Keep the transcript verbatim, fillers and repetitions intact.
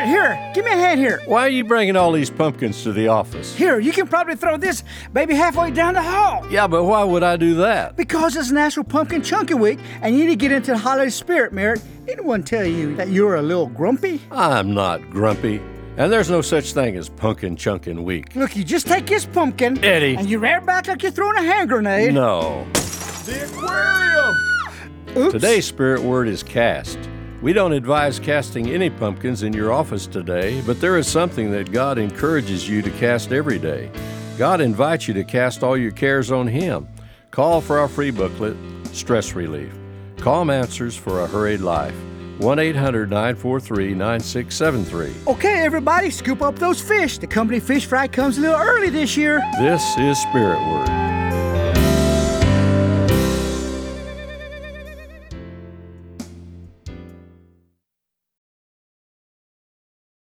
here, give me a hand here. Why are you bringing all these pumpkins to the office? Here, you can probably throw this baby halfway down the hall. Yeah, but why would I do that? Because it's National Pumpkin Chunking Week, and you need to get into the holiday spirit, Merritt. Anyone tell you that you're a little grumpy? I'm not grumpy. And there's no such thing as Pumpkin Chunkin' Week. Look, you just take this pumpkin, Eddie, and you rear back like you're throwing a hand grenade. No. The aquarium! Oops. Today's spirit word is cast. We don't advise casting any pumpkins in your office today, but there is something that God encourages you to cast every day. God invites you to cast all your cares on Him. Call for our free booklet, Stress Relief. Calm answers for a hurried life. one eight hundred nine four three nine six seven three. Okay, everybody, scoop up those fish. The company fish fry comes a little early this year. This is Spirit Word.